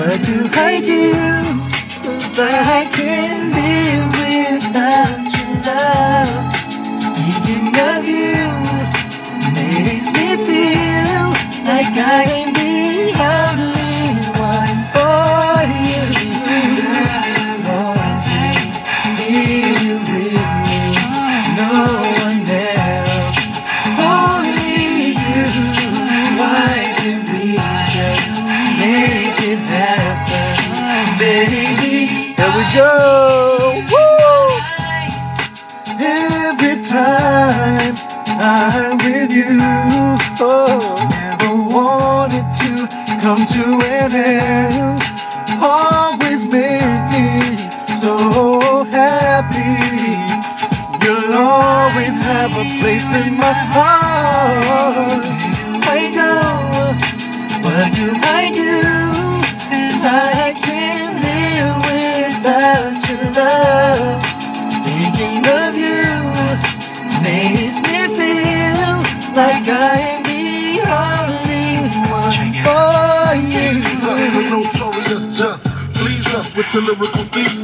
What do I do? 'Cause I can't live without your love. Thinking of you makes me feel like I am the only one for you. I want to be with you, no one else, only you. Why can't we just make it happen, baby? Here we go. Woo! Every time I'm with you, oh, never wanted to come to an end. Always make me so happy. You'll always have a place in my heart. I know, what do I do? 'Cause I can't live without your love. Thinking of you makes me feel like I am the only one for you. Notorious, just please us with the lyrical beats.